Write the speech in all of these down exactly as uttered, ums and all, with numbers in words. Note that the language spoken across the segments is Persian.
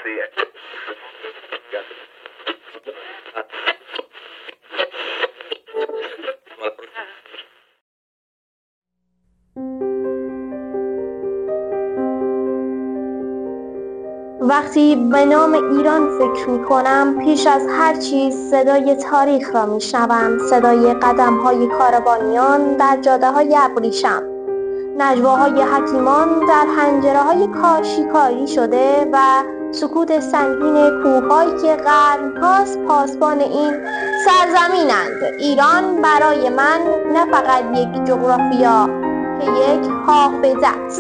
وقتی به نام ایران فکر می کنم، پیش از هر چیز صدای تاریخ را می شنوم، صدای قدم های کاروانیان در جاده های ابریشم، نجواهای حکیمان در حنجره های کاشیکاری شده و سکوت سنگین کوه‌هایی که قرن‌هاست پاسبان این سرزمینند. ایران برای من نه فقط یک جغرافیا که یک حافظه است.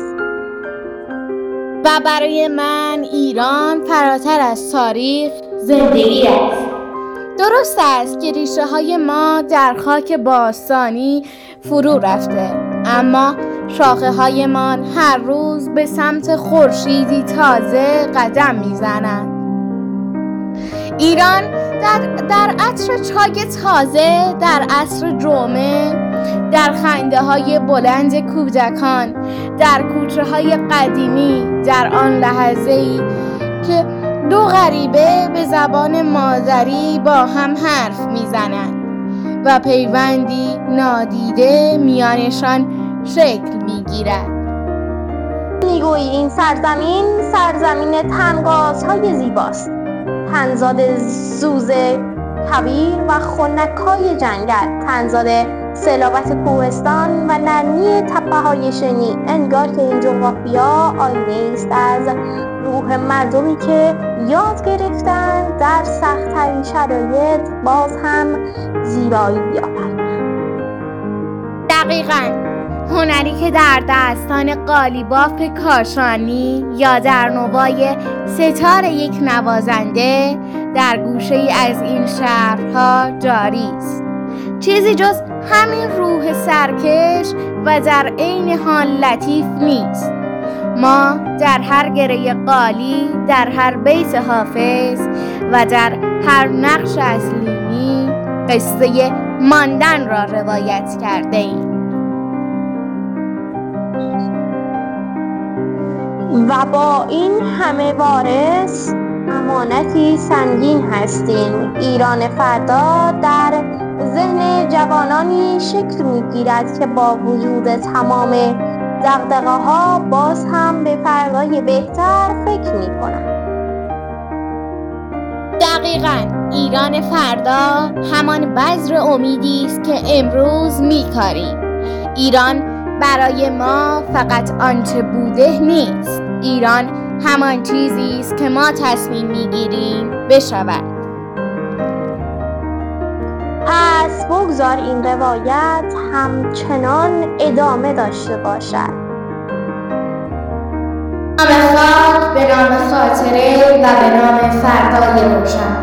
و برای من ایران فراتر از تاریخ زندگی است. درست است که ریشه های ما در خاک باستانی فرو رفته، اما شاخه هایمان هر روز به سمت خورشیدی تازه قدم میزنند. ایران در, در عطر چای تازه، در عصر جمعه، در خنده های بلند کودکان، در کوچه های قدیمی، در آن لحظه‌ای که دو غریبه به زبان مادری با هم حرف میزنند و پیوندی نادیده میانشان شکل میگیرد. میگویی این سرزمین سرزمین تنگازهای زیباست، تنزاد سوز کویر و خنکای جنگل، تنزاد سلابت کوهستان و نرمی تپه‌های شنی. انگار که این جغرافیا آینه است از روح مردمی که یاد گرفتن در سخت‌ترین شرایط باز هم زیبایی بیابند. دقیقاً، هنری که در دستان قالیباف کاشانی یا در نوای ستار یک نوازنده در گوشه‌ای از این شهرها جاری است. چیزی جز همین روح سرکش و در عین حال لطیف نیست. ما در هر گره قالی، در هر بیت حافظ و در هر نقش اصلیمی قصه ماندن را روایت کرده ایم. و با این همه وارث امانتی سنگین هستیم. ایران فردا در ذهن جوانانی شکل می‌گیرد که با وجود تمام دغدغه‌ها باز هم به فردای بهتر فکر می‌کنند. دقیقاً، ایران فردا همان بذر امیدی است که امروز می‌کاریم. ایران برای ما فقط آنچه بوده نیست. ایران همان چیزی است که ما تصمیم می‌گیریم بشود. پس بگذار این روایت همچنان ادامه داشته باشد. به نام خاک، به نام خاطره و به نام فردای روشن.